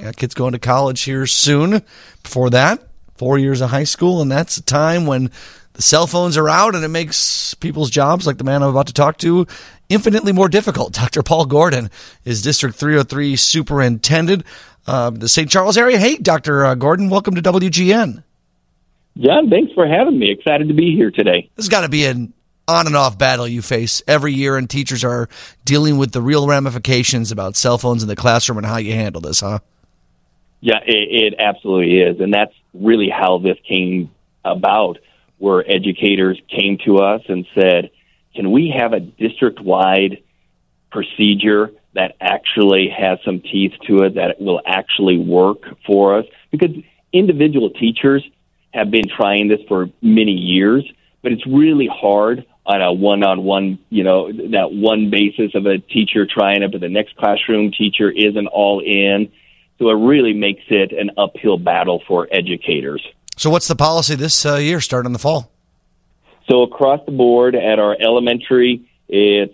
Got kids going to college here soon. Before that, 4 years of high school, and that's a time when the cell phones are out, and it makes people's jobs, like the man I'm about to talk to, infinitely more difficult. Dr. Paul Gordon is District 303 Superintendent of the St. Charles area. Hey, Dr. Gordon, welcome to WGN. John, thanks for having me. Excited to be here today. This has got to be an on and off battle you face every year, and teachers are dealing with the real ramifications about cell phones in the classroom and how you handle this, huh? Yeah, it absolutely is. And that's really how this came about, where educators came to us and said, can we have a district-wide procedure that actually has some teeth to it, that will actually work for us? Because individual teachers have been trying this for many years, but it's really hard on a one-on-one, that one basis of a teacher trying it, but the next classroom teacher isn't all in. So it really makes it an uphill battle for educators. So what's the policy this year, starting in the fall? So across the board at our elementary, it's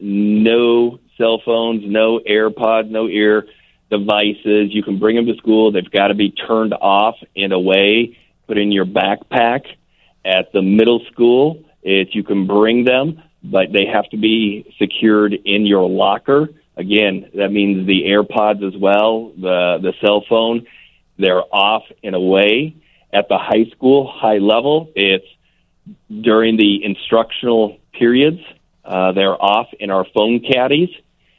no cell phones, no AirPods, no ear devices. You can bring them to school. They've got to be turned off in a way, put in your backpack. At the middle school, you can bring them, but they have to be secured in your locker. Again, that means the AirPods as well, the cell phone, they're off in a way. At the high school, high level, it's during the instructional periods, they're off in our phone caddies.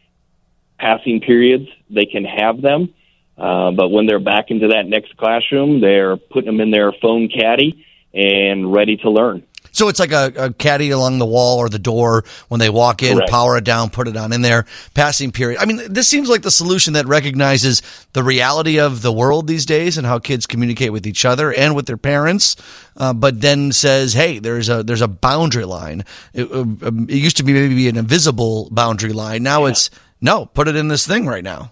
Passing periods, they can have them, but when they're back into that next classroom, they're putting them in their phone caddy and ready to learn. So it's like a caddy along the wall or the door when they walk in, Correct. Power it down, put it on in there, passing period. I mean, this seems like the solution that recognizes the reality of the world these days and how kids communicate with each other and with their parents, but then says, hey, there's a boundary line. It used to be maybe an invisible boundary line. Now it's, no, put it in this thing right now.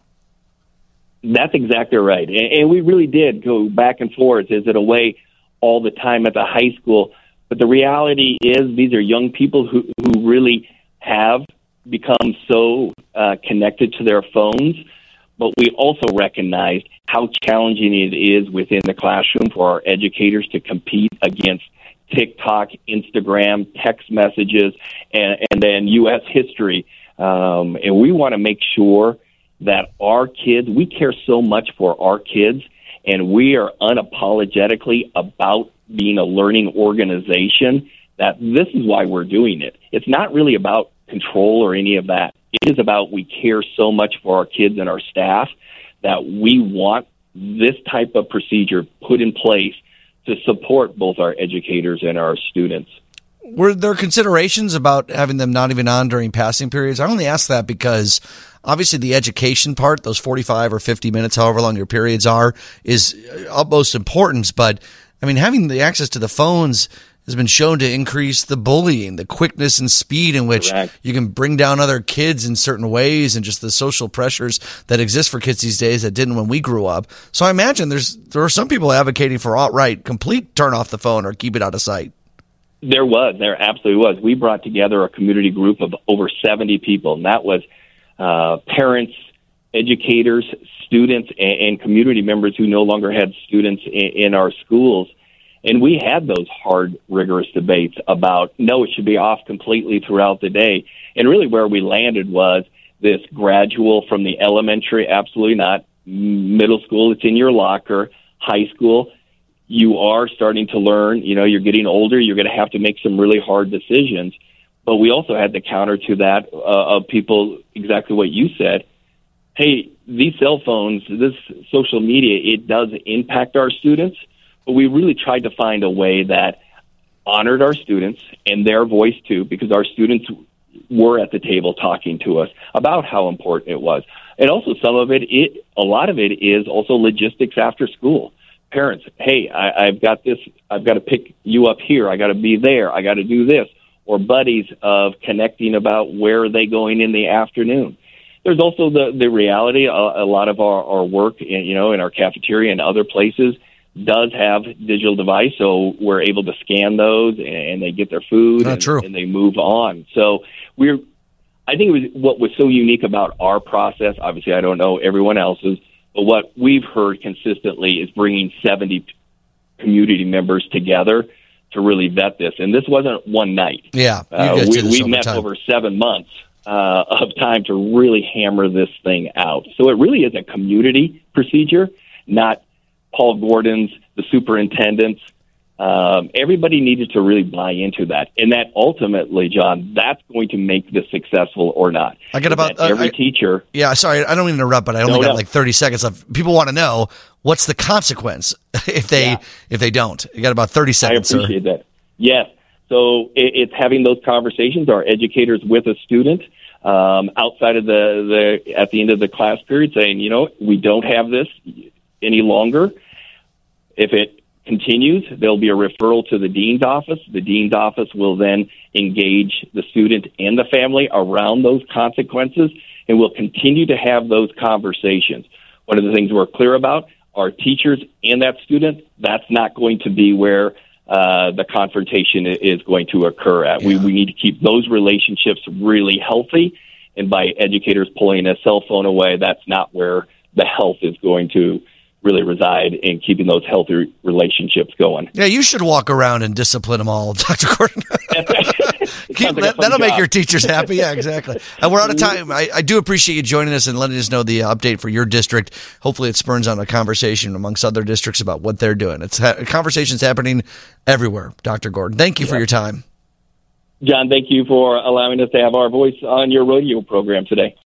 That's exactly right. And we really did go back and forth. Is it a way all the time at the high school? But the reality is these are young people who really have become so connected to their phones. But we also recognized how challenging it is within the classroom for our educators to compete against TikTok, Instagram, text messages, and then U.S. history. And we want to make sure that our kids, we care so much for our kids, and we are unapologetically about being a learning organization, that this is why we're doing it. It's not really about control or any of that. It is about we care so much for our kids and our staff that we want this type of procedure put in place to support both our educators and our students. Were there considerations about having them not even on during passing periods? I only ask that because obviously the education part, those 45 or 50 minutes, however long your periods are, is utmost importance. But, I mean, having the access to the phones has been shown to increase the bullying, the quickness and speed in which Correct. you can bring down other kids in certain ways, and just the social pressures that exist for kids these days that didn't when we grew up. So I imagine there are some people advocating for outright complete turn off the phone or keep it out of sight. There absolutely was. We brought together a community group of over 70 people, and that was parents, educators, students, and community members who no longer had students in our schools. And we had those hard, rigorous debates about, no, it should be off completely throughout the day. And really where we landed was this gradual from the elementary, absolutely not. Middle school, it's in your locker. High school, you are starting to learn. You're getting older. You're going to have to make some really hard decisions. But we also had the counter to that of people, exactly what you said. Hey, these cell phones, this social media, it does impact our students. But we really tried to find a way that honored our students and their voice too, because our students were at the table talking to us about how important it was. And also a lot of it is also logistics after school. Parents, hey, I've got this, I've got to pick you up here, I got to be there, I got to do this. Or buddies of connecting about where are they going in the afternoon. There's also the reality, a lot of our work, in our cafeteria and other places does have digital device, so we're able to scan those and they get their food and they move on. So I think it was what was so unique about our process. Obviously, I don't know everyone else's, But what we've heard consistently is bringing 70 community members together to really vet this. And this wasn't one night. Yeah, we met over 7 months of time to really hammer this thing out. So it really is a community procedure, not Paul Gordon's, the superintendent's. Everybody needed to really buy into that. And that ultimately, John, that's going to make this successful or not. I get about every teacher. Yeah, sorry, I don't mean to interrupt, but I only got like 30 seconds left. People want to know what's the consequence if they don't. You got about 30 seconds. I appreciate that. Yes. So it's having those conversations, our educators with a student outside of at the end of the class period saying, we don't have this any longer. If it continues, there'll be a referral to the dean's office. The dean's office will then engage the student and the family around those consequences, and we'll continue to have those conversations. One of the things we're clear about, our teachers and that student, that's not going to be where the confrontation is going to occur at. Yeah. We need to keep those relationships really healthy, and by educators pulling a cell phone away, that's not where the health is going to really reside in keeping those healthy relationships going. Yeah, you should walk around and discipline them all, Dr. Gordon. That'll make your teachers happy. Yeah, exactly. And we're out of time. I do appreciate you joining us and letting us know the update for your district. Hopefully it spurns on a conversation amongst other districts about what they're doing. Conversations happening everywhere, Dr. Gordon. Thank you for your time. John, thank you for allowing us to have our voice on your rodeo program today.